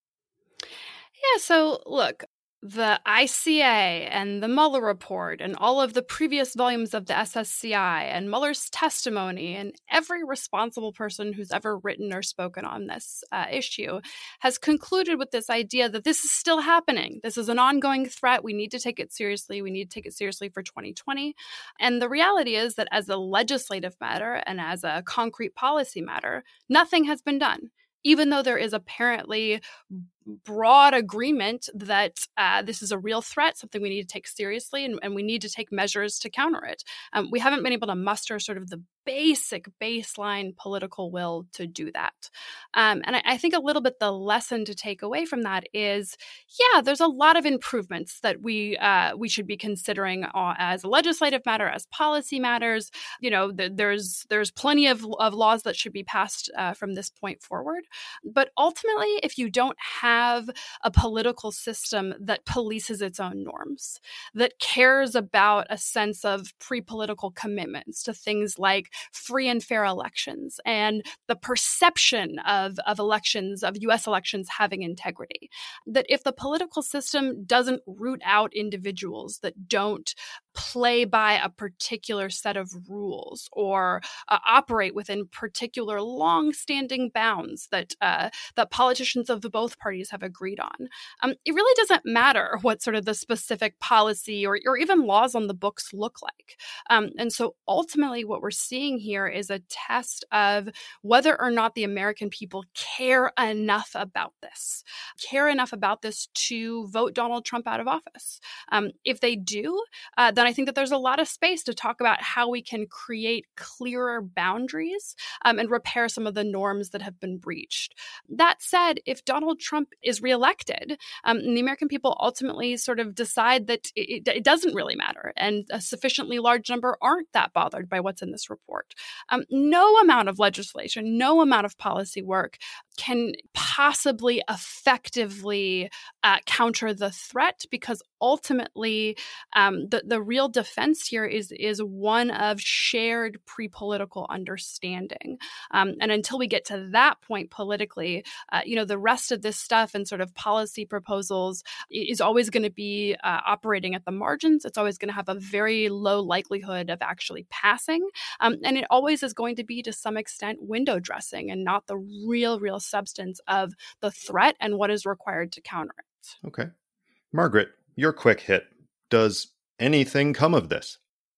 Yeah, so look, the I C A and the Mueller report and all of the previous volumes of the S S C I and Mueller's testimony and every responsible person who's ever written or spoken on this uh, issue has concluded with this idea that this is still happening. This is an ongoing threat. We need to take it seriously. We need to take it seriously for twenty twenty. And the reality is that as a legislative matter and as a concrete policy matter, nothing has been done, even though there is apparently broad agreement that uh, this is a real threat, something we need to take seriously, and, and we need to take measures to counter it. Um, we haven't been able to muster sort of the basic baseline political will to do that. Um, and I, I think a little bit the lesson to take away from that is, yeah, there's a lot of improvements that we uh, we should be considering uh, as a legislative matter, as policy matters. You know, th- there's there's plenty of, of laws that should be passed uh, from this point forward. But ultimately, if you don't have have a political system that polices its own norms, that cares about a sense of pre-political commitments to things like free and fair elections and the perception of, of elections, of U S elections having integrity, that if the political system doesn't root out individuals that don't play by a particular set of rules or uh, operate within particular long-standing bounds that uh, that politicians of the both parties have agreed on. Um, it really doesn't matter what sort of the specific policy or, or even laws on the books look like. Um, and so ultimately what we're seeing here is a test of whether or not the American people care enough about this, care enough about this to vote Donald Trump out of office. Um, if they do, uh, then I think that there's a lot of space to talk about how we can create clearer boundaries um, and repair some of the norms that have been breached. That said, if Donald Trump is reelected um, and the American people ultimately sort of decide that it, it doesn't really matter and a sufficiently large number aren't that bothered by what's in this report, um, no amount of legislation, no amount of policy work can possibly effectively uh, counter the threat, because ultimately um, the, the real defense here is, is one of shared pre-political understanding. Um, and until we get to that point politically, uh, you know, the rest of this stuff and sort of policy proposals is always going to be uh, operating at the margins. It's always going to have a very low likelihood of actually passing. Um, and it always is going to be, to some extent, window dressing and not the real, real substance of the threat and what is required to counter it. Okay. Margaret, your quick hit. Does anything come of this?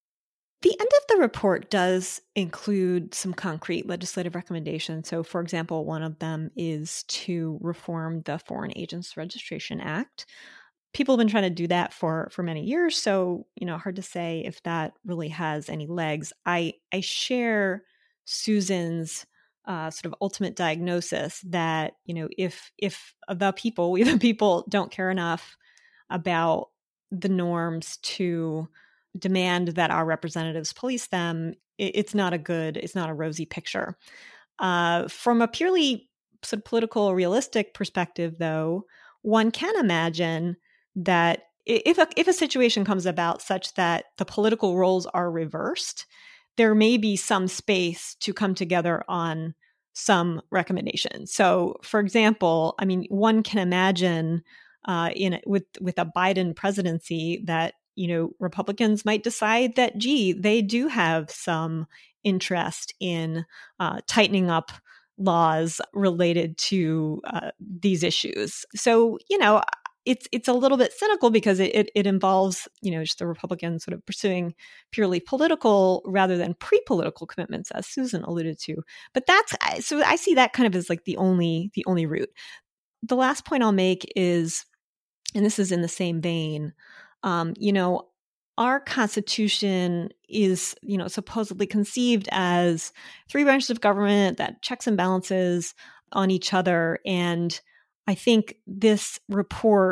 The end of the report does include some concrete legislative recommendations. So, for example, one of them is to reform the Foreign Agents Registration Act. People have been trying to do that for, for many years, so, you know, hard to say if that really has any legs. I, I share Susan's uh, sort of ultimate diagnosis that, you know, if if the people, we the people, don't care enough about the norms to demand that our representatives police them, it's not a good, it's not a rosy picture. Uh, from a purely sort of political, realistic perspective, though, one can imagine that if a, if a situation comes about such that the political roles are reversed, there may be some space to come together on some recommendations. So, for example, I mean, one can imagine uh, in with with a Biden presidency that, you know, Republicans might decide that, gee, they do have some interest in uh, tightening up laws related to uh, these issues. So, you know, it's it's a little bit cynical because it, it it involves, you know, just the Republicans sort of pursuing purely political rather than pre-political commitments, as Susan alluded to. But that's, so I see that kind of as like the only the only route. The last point I'll make is, and this is in the same vein, um, you know, our Constitution is, you know, supposedly conceived as three branches of government that checks and balances on each other. And I think this report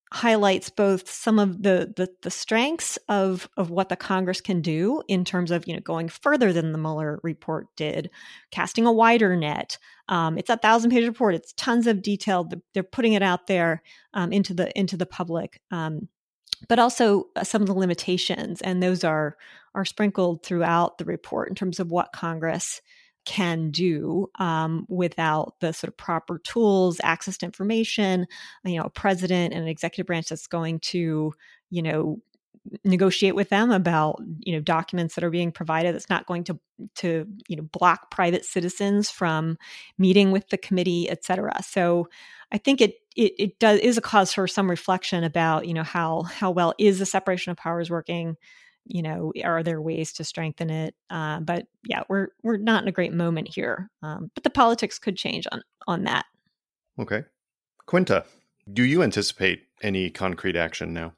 highlights both some of the, the the strengths of of what the Congress can do in terms of, you know, going further than the Mueller report did, casting a wider net. Um, it's a thousand page report. It's tons of detail. They're putting it out there um, into the into the public, um, but also uh, some of the limitations, and those are are sprinkled throughout the report in terms of what Congress can do um, without the sort of proper tools, access to information, you know, a president and an executive branch that's going to, you know, negotiate with them about, you know, documents that are being provided. That's not going to, to, you know, block private citizens from meeting with the committee, et cetera. So I think it, it, it does is a cause for some reflection about, you know, how, how well is the separation of powers working? You know, are there ways to strengthen it? Uh, but yeah, we're we're not in a great moment here. Um, but the politics could change on on that. Okay. Quinta, do you anticipate any concrete action now?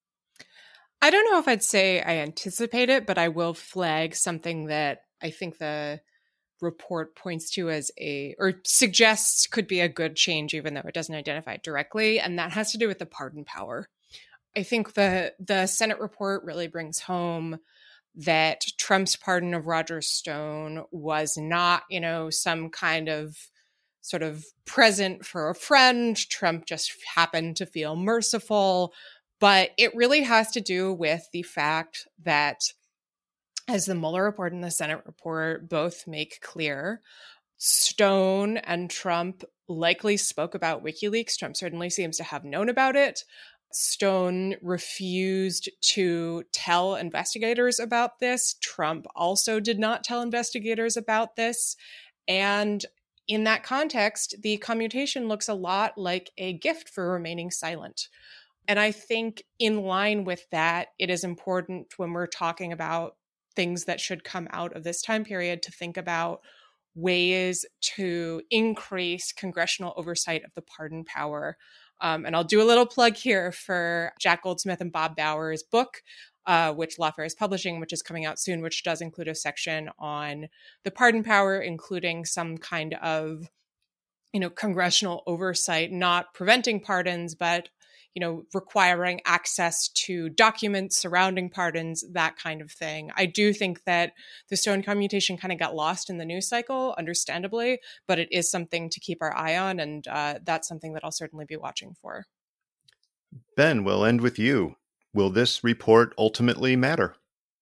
I don't know if I'd say I anticipate it, but I will flag something that I think the report points to as a, or suggests could be a good change, even though it doesn't identify it directly. And that has to do with the pardon power. I think the the Senate report really brings home that Trump's pardon of Roger Stone was not, you know, some kind of sort of present for a friend. Trump just happened to feel merciful. But it really has to do with the fact that, as the Mueller report and the Senate report both make clear, Stone and Trump likely spoke about WikiLeaks. Trump certainly seems to have known about it. Stone refused to tell investigators about this. Trump also did not tell investigators about this. And in that context, the commutation looks a lot like a gift for remaining silent. And I think in line with that, it is important when we're talking about things that should come out of this time period to think about ways to increase congressional oversight of the pardon power. Um, and I'll do a little plug here for Jack Goldsmith and Bob Bauer's book, uh, which Lawfare is publishing, which is coming out soon, which does include a section on the pardon power, including some kind of, you know, congressional oversight, not preventing pardons, but, you know, requiring access to documents surrounding pardons, that kind of thing. I do think that the Stone commutation kind of got lost in the news cycle, understandably, but it is something to keep our eye on, and uh, that's something that I'll certainly be watching for. Ben, we'll end with you. Will this report ultimately matter?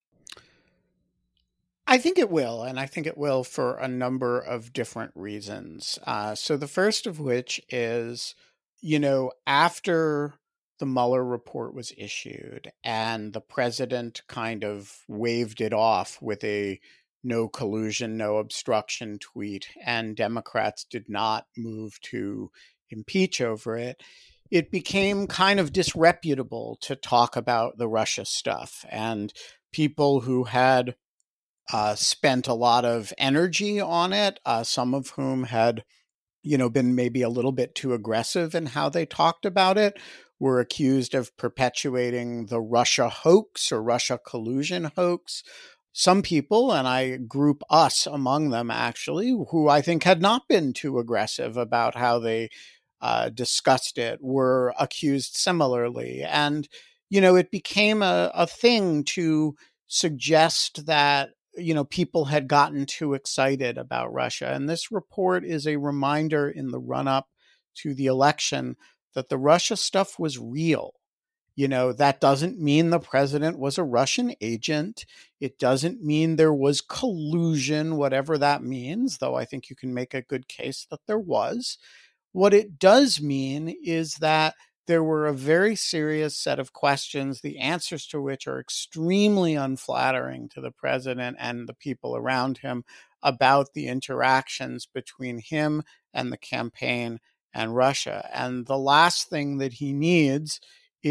I think it will, and I think it will for a number of different reasons. Uh, so the first of which is, you know, after the Mueller report was issued and the president kind of waved it off with a no collusion, no obstruction tweet, and Democrats did not move to impeach over it, it became kind of disreputable to talk about the Russia stuff. And people who had uh, spent a lot of energy on it, uh, some of whom had, you know, been maybe a little bit too aggressive in how they talked about it, were accused of perpetuating the Russia hoax or Russia collusion hoax. Some people, and I group us among them actually, who I think had not been too aggressive about how they uh, discussed it, were accused similarly. And, you know, it became a, a thing to suggest that, you know, people had gotten too excited about Russia. And this report is a reminder in the run-up to the election that the Russia stuff was real. You know, that doesn't mean the president was a Russian agent. It doesn't mean there was collusion, whatever that means, though I think you can make a good case that there was. What it does mean is that there were a very serious set of questions, the answers to which are extremely unflattering to the president and the people around him about the interactions between him and the campaign and Russia. And the last thing that he needs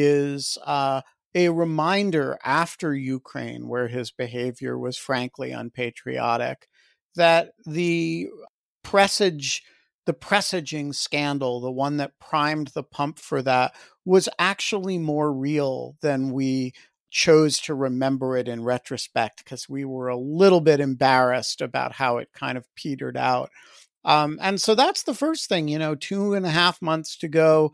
is uh, a reminder after Ukraine, where his behavior was frankly unpatriotic, that the presage, the presaging scandal, the one that primed the pump for that, was actually more real than we chose to remember it in retrospect, because we were a little bit embarrassed about how it kind of petered out. Um, and so that's the first thing, you know, two and a half months to go.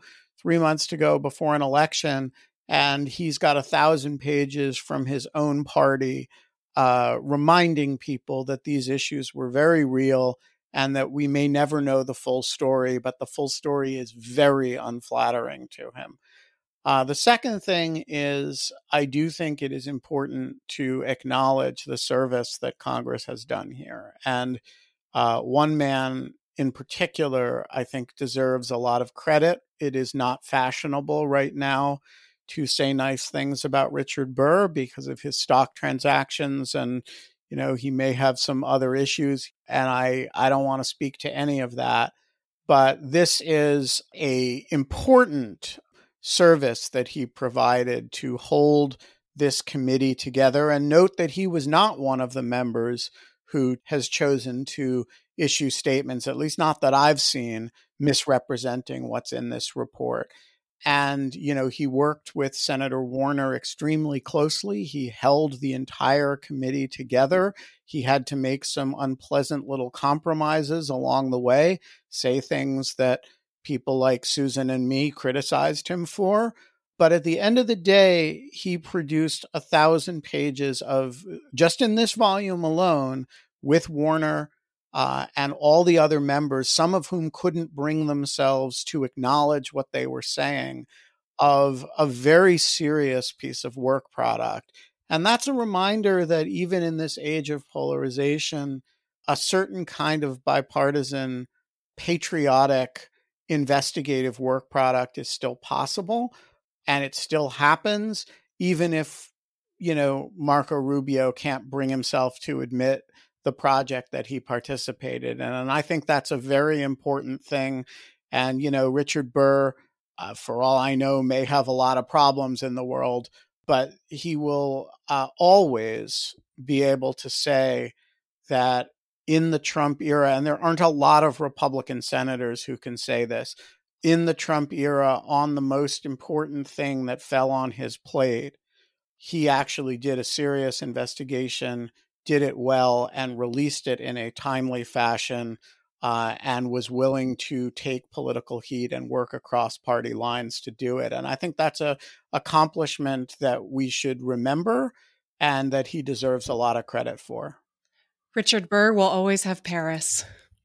three months to go before an election, and he's got a thousand pages from his own party uh, reminding people that these issues were very real and that we may never know the full story, but the full story is very unflattering to him. Uh, the second thing is, I do think it is important to acknowledge the service that Congress has done here. And uh, one man in particular, I think, deserves a lot of credit. It is not fashionable right now to say nice things about Richard Burr because of his stock transactions, and you know, he may have some other issues, and I, I don't want to speak to any of that. But this is a important service that he provided to hold this committee together. And note that he was not one of the members who has chosen to issue statements, at least not that I've seen, misrepresenting what's in this report. And, you know, he worked with Senator Warner extremely closely. He held the entire committee together. He had to make some unpleasant little compromises along the way, say things that people like Susan and me criticized him for. But at the end of the day, he produced a thousand pages of, just in this volume alone, with Warner uh, and all the other members, some of whom couldn't bring themselves to acknowledge what they were saying, of a very serious piece of work product. And that's a reminder that even in this age of polarization, a certain kind of bipartisan, patriotic, investigative work product is still possible. And it still happens, even if, you know, Marco Rubio can't bring himself to admit the project that he participated in. And I think that's a very important thing. And, you know, Richard Burr, uh, for all I know, may have a lot of problems in the world, but he will uh, always be able to say that in the Trump era, and there aren't a lot of Republican senators who can say this, in the Trump era, on the most important thing that fell on his plate, he actually did a serious investigation, did it well, and released it in a timely fashion, uh, and was willing to take political heat and work across party lines to do it. And I think that's a accomplishment that we should remember and that he deserves a lot of credit for. Richard Burr will always have Paris.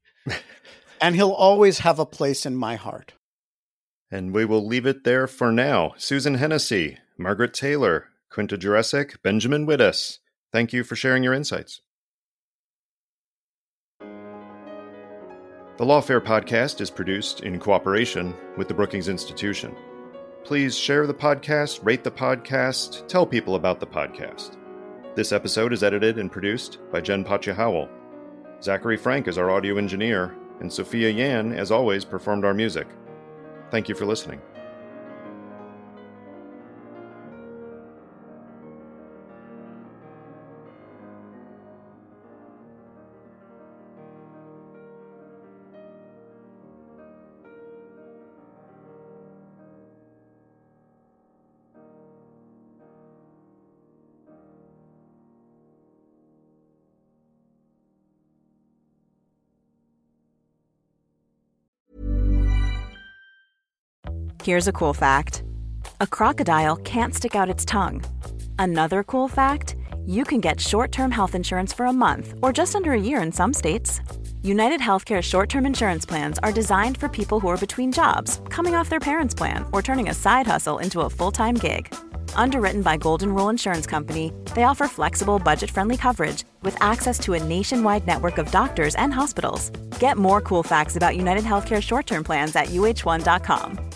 And he'll always have a place in my heart. And we will leave it there for now. Susan Hennessy, Margaret Taylor, Quinta Jurecic, Benjamin Wittes, thank you for sharing your insights. The Lawfare podcast is produced in cooperation with the Brookings Institution. Please share the podcast, rate the podcast, tell people about the podcast. This episode is edited and produced by Jen Patja-Howell. Zachary Frank is our audio engineer, and Sophia Yan, as always, performed our music. Thank you for listening. Here's a cool fact. A crocodile can't stick out its tongue. Another cool fact, you can get short-term health insurance for a month or just under a year in some states. United Healthcare short-term insurance plans are designed for people who are between jobs, coming off their parents' plan, or turning a side hustle into a full-time gig. Underwritten by Golden Rule Insurance Company, they offer flexible, budget-friendly coverage with access to a nationwide network of doctors and hospitals. Get more cool facts about United Healthcare short-term plans at U H one dot com.